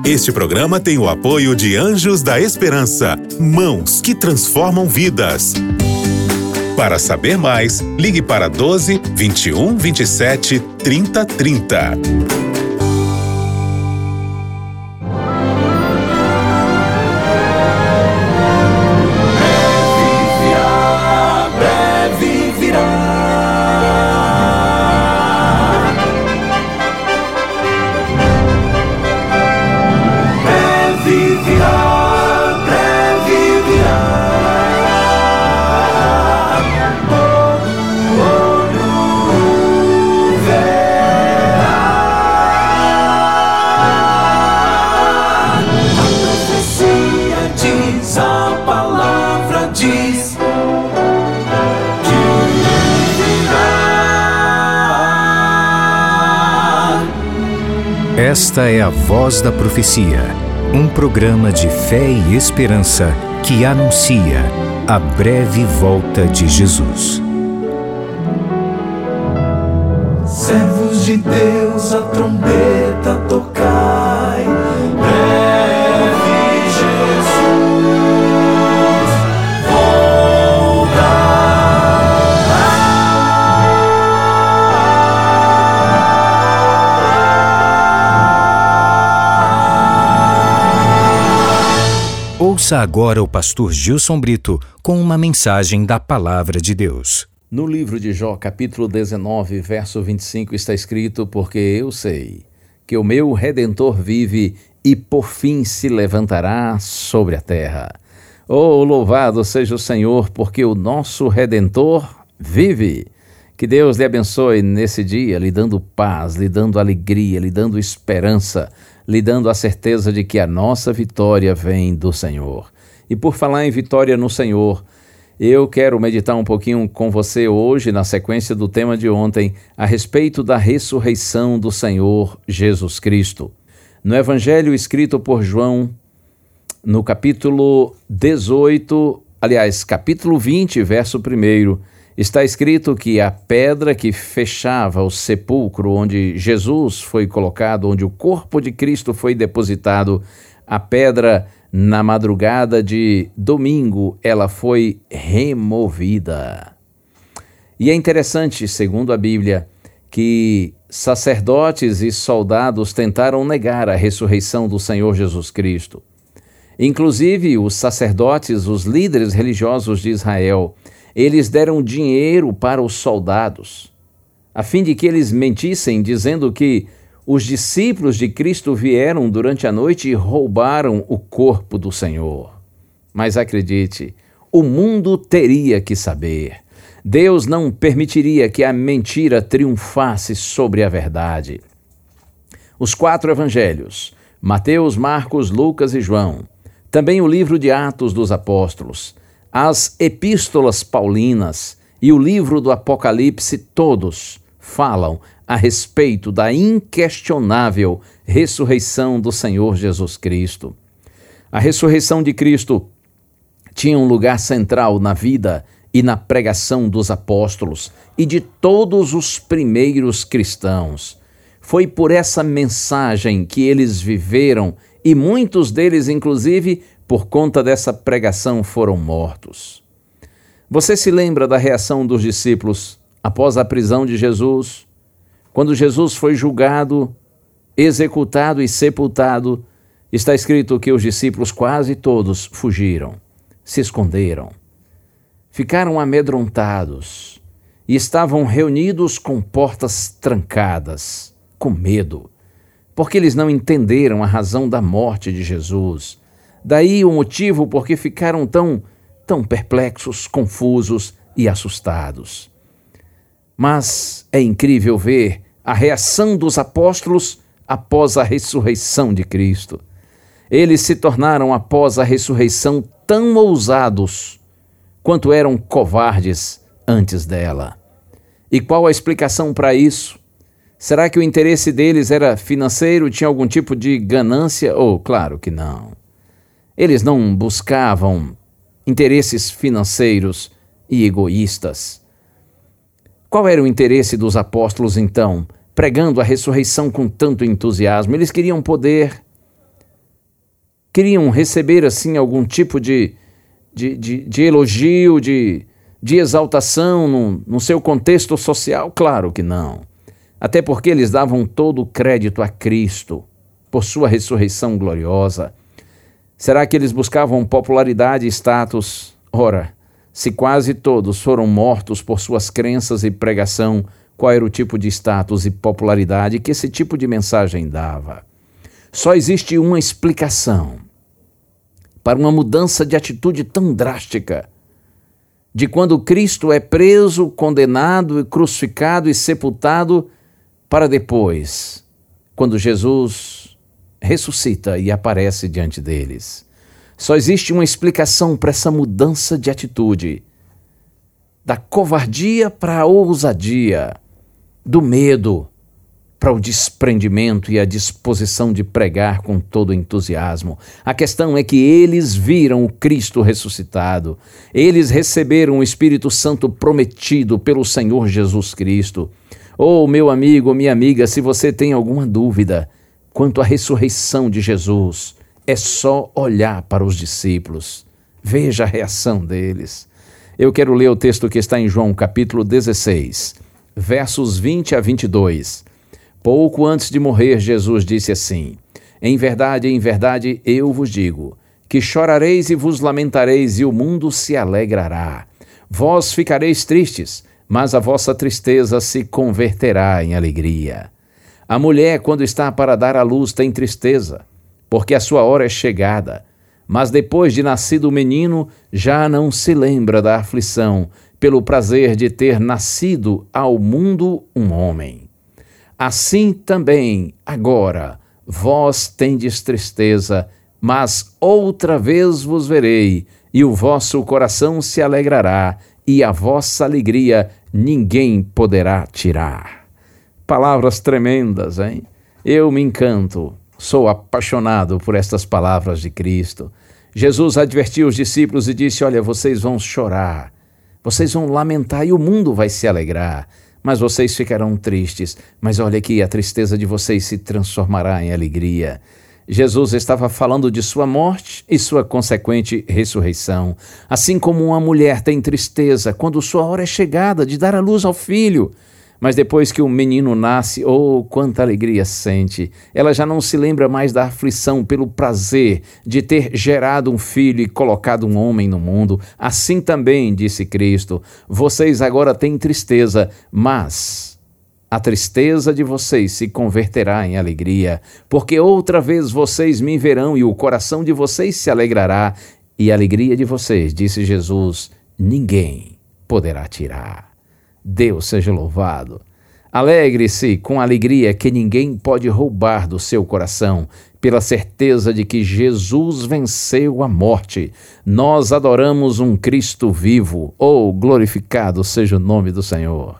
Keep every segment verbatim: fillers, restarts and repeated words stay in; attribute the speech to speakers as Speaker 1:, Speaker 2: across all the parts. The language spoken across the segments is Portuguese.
Speaker 1: Este programa tem o apoio de Anjos da Esperança, mãos que transformam vidas. Para saber mais, ligue para doze, vinte e um, vinte e sete, trinta, trinta.
Speaker 2: Esta é a Voz da Profecia, um programa de fé e esperança que anuncia a breve volta de Jesus.
Speaker 3: Servos de Deus, a trombeta tocai, breve Jesus
Speaker 2: Ouça agora o pastor Gilson Brito com uma mensagem da Palavra de Deus.
Speaker 4: No livro de Jó, capítulo dezenove, verso vinte e cinco, está escrito: porque eu sei que o meu Redentor vive e por fim se levantará sobre a terra. Oh, louvado seja o Senhor, porque o nosso Redentor vive. Que Deus lhe abençoe nesse dia, lhe dando paz, lhe dando alegria, lhe dando esperança, lhe dando a certeza de que a nossa vitória vem do Senhor. E por falar em vitória no Senhor, eu quero meditar um pouquinho com você hoje, na sequência do tema de ontem, a respeito da ressurreição do Senhor Jesus Cristo. No Evangelho escrito por João, no capítulo dezoito, aliás, capítulo vinte, verso primeiro, está escrito que a pedra que fechava o sepulcro onde Jesus foi colocado, onde o corpo de Cristo foi depositado, a pedra, na madrugada de domingo, ela foi removida. E é interessante, segundo a Bíblia, que sacerdotes e soldados tentaram negar a ressurreição do Senhor Jesus Cristo. Inclusive, os sacerdotes, os líderes religiosos de Israel, eles deram dinheiro para os soldados, a fim de que eles mentissem, dizendo que os discípulos de Cristo vieram durante a noite e roubaram o corpo do Senhor. Mas acredite, o mundo teria que saber. Deus não permitiria que a mentira triunfasse sobre a verdade. Os quatro evangelhos, Mateus, Marcos, Lucas e João, também o livro de Atos dos Apóstolos, as epístolas paulinas e o livro do Apocalipse, todos falam a respeito da inquestionável ressurreição do Senhor Jesus Cristo. A ressurreição de Cristo tinha um lugar central na vida e na pregação dos apóstolos e de todos os primeiros cristãos. Foi por essa mensagem que eles viveram e muitos deles, inclusive, por conta dessa pregação, foram mortos. Você se lembra da reação dos discípulos após a prisão de Jesus? Quando Jesus foi julgado, executado e sepultado, está escrito que os discípulos quase todos fugiram, se esconderam, ficaram amedrontados e estavam reunidos com portas trancadas, com medo, porque eles não entenderam a razão da morte de Jesus. Daí o motivo por que ficaram tão, tão perplexos, confusos e assustados. Mas é incrível ver a reação dos apóstolos após a ressurreição de Cristo. Eles se tornaram, após a ressurreição, tão ousados quanto eram covardes antes dela. E qual a explicação para isso? Será que o interesse deles era financeiro, tinha algum tipo de ganância? Oh, claro que não. Eles não buscavam interesses financeiros e egoístas. Qual era o interesse dos apóstolos, então, pregando a ressurreição com tanto entusiasmo? Eles queriam poder, Queriam receber, assim, algum tipo de, de, de, de elogio, de, de exaltação no, no seu contexto social? Claro que não. Até porque eles davam todo o crédito a Cristo por sua ressurreição gloriosa. Será que eles buscavam popularidade e status? Ora, se quase todos foram mortos por suas crenças e pregação, qual era o tipo de status e popularidade que esse tipo de mensagem dava? Só existe uma explicação para uma mudança de atitude tão drástica, de quando Cristo é preso, condenado, crucificado e sepultado, para depois, quando Jesus ressuscita e aparece diante deles. Só existe uma explicação para essa mudança de atitude, da covardia para a ousadia, do medo para o desprendimento e a disposição de pregar com todo entusiasmo. A questão é que eles viram o Cristo ressuscitado, eles receberam o Espírito Santo prometido pelo Senhor Jesus Cristo. Oh, meu amigo, minha amiga, se você tem alguma dúvida quanto à ressurreição de Jesus, é só olhar para os discípulos. Veja a reação deles. Eu quero ler o texto que está em João capítulo dezesseis, versos vinte a vinte e dois. Pouco antes de morrer, Jesus disse assim: Em verdade, em verdade, eu vos digo, que chorareis e vos lamentareis, e o mundo se alegrará. Vós ficareis tristes, mas a vossa tristeza se converterá em alegria. A mulher, quando está para dar à luz, tem tristeza, porque a sua hora é chegada. Mas depois de nascido o menino, já não se lembra da aflição, pelo prazer de ter nascido ao mundo um homem. Assim também, agora, vós tendes tristeza, mas outra vez vos verei, e o vosso coração se alegrará, e a vossa alegria ninguém poderá tirar. Palavras tremendas, hein? Eu me encanto, sou apaixonado por estas palavras de Cristo. Jesus advertiu os discípulos e disse: olha, vocês vão chorar, vocês vão lamentar e o mundo vai se alegrar, mas vocês ficarão tristes. Mas olha aqui, a tristeza de vocês se transformará em alegria. Jesus estava falando de sua morte e sua consequente ressurreição. Assim como uma mulher tem tristeza quando sua hora é chegada de dar à luz ao filho, mas depois que o menino nasce, oh, quanta alegria sente! Ela já não se lembra mais da aflição pelo prazer de ter gerado um filho e colocado um homem no mundo. Assim também, disse Cristo, vocês agora têm tristeza, mas a tristeza de vocês se converterá em alegria, porque outra vez vocês me verão e o coração de vocês se alegrará, e a alegria de vocês, disse Jesus, ninguém poderá tirar. Deus seja louvado. Alegre-se com a alegria que ninguém pode roubar do seu coração, pela certeza de que Jesus venceu a morte. Nós adoramos um Cristo vivo. Oh, glorificado seja o nome do Senhor.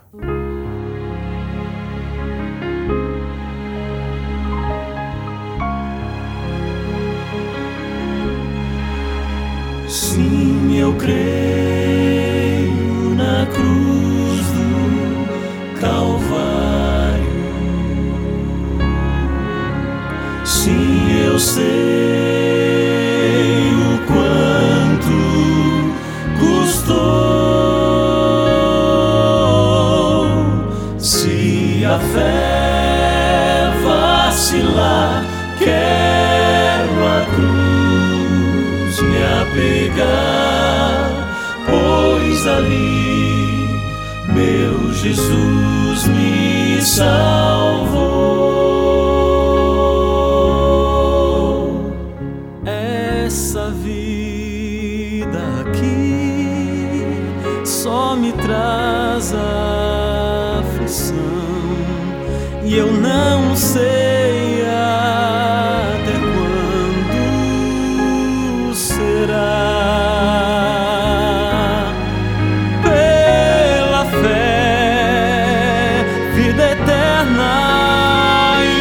Speaker 3: Sim, eu creio na cruz do Calvário. Sim, eu sei o quanto custou. Se a fé vacilar, quero a cruz me apegar, pois ali meu Jesus me salvou. Essa vida aqui só me traz aflição, e eu não sei até quando será. Pela fé, vida eterna e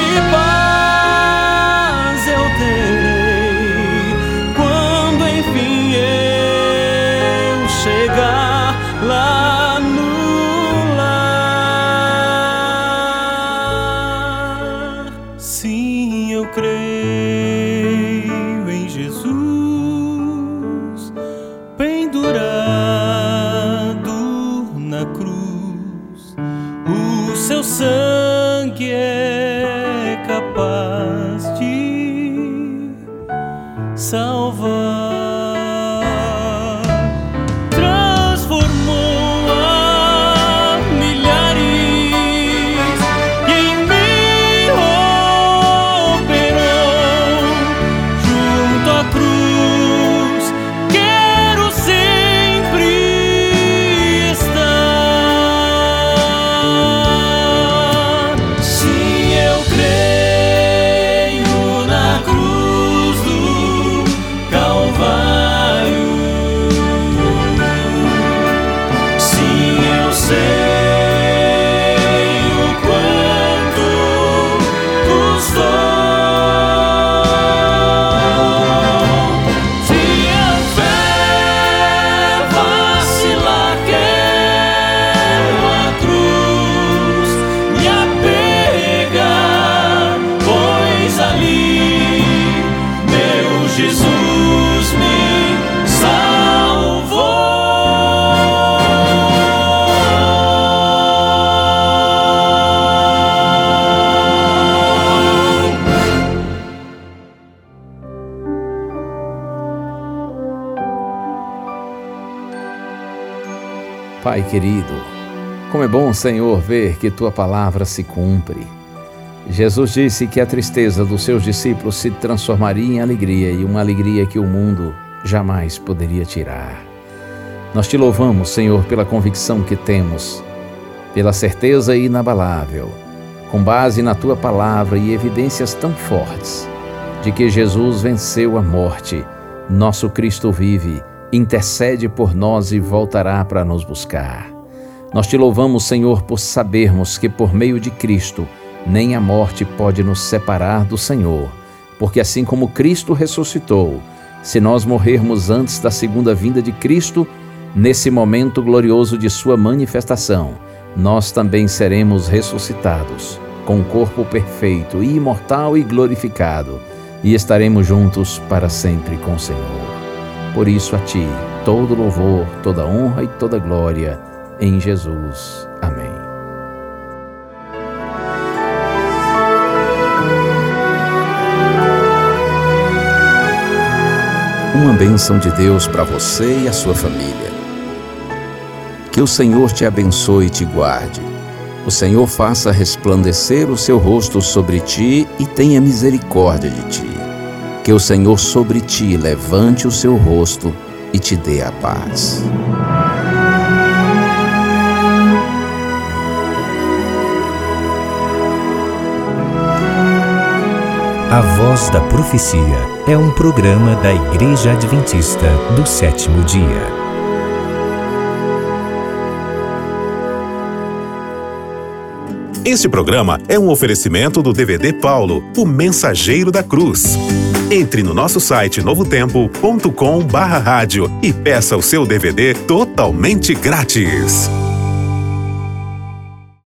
Speaker 3: paz eu terei quando enfim eu chegar lá no lar. Sim, eu creio
Speaker 4: Pai querido, como é bom, Senhor, ver que Tua palavra se cumpre. Jesus disse que a tristeza dos seus discípulos se transformaria em alegria, e uma alegria que o mundo jamais poderia tirar. Nós Te louvamos, Senhor, pela convicção que temos, pela certeza inabalável, com base na Tua palavra e evidências tão fortes, de que Jesus venceu a morte, nosso Cristo vive, intercede por nós e voltará para nos buscar. Nós Te louvamos, Senhor, por sabermos que por meio de Cristo nem a morte pode nos separar do Senhor, porque assim como Cristo ressuscitou, se nós morrermos antes da segunda vinda de Cristo, nesse momento glorioso de Sua manifestação, nós também seremos ressuscitados, com um corpo perfeito, imortal e glorificado, e estaremos juntos para sempre com o Senhor. Por isso a Ti, todo louvor, toda honra e toda glória, em Jesus. Amém. Uma bênção de Deus para você e a sua família. Que o Senhor te abençoe e te guarde. O Senhor faça resplandecer o seu rosto sobre ti e tenha misericórdia de ti. Que o Senhor sobre ti levante o seu rosto e te dê a paz.
Speaker 2: A Voz da Profecia é um programa da Igreja Adventista do Sétimo Dia.
Speaker 1: Este programa é um oferecimento do D V D Paulo, o Mensageiro da Cruz. Entre no nosso site novo tempo ponto com barra rádio e peça o seu D V D totalmente grátis.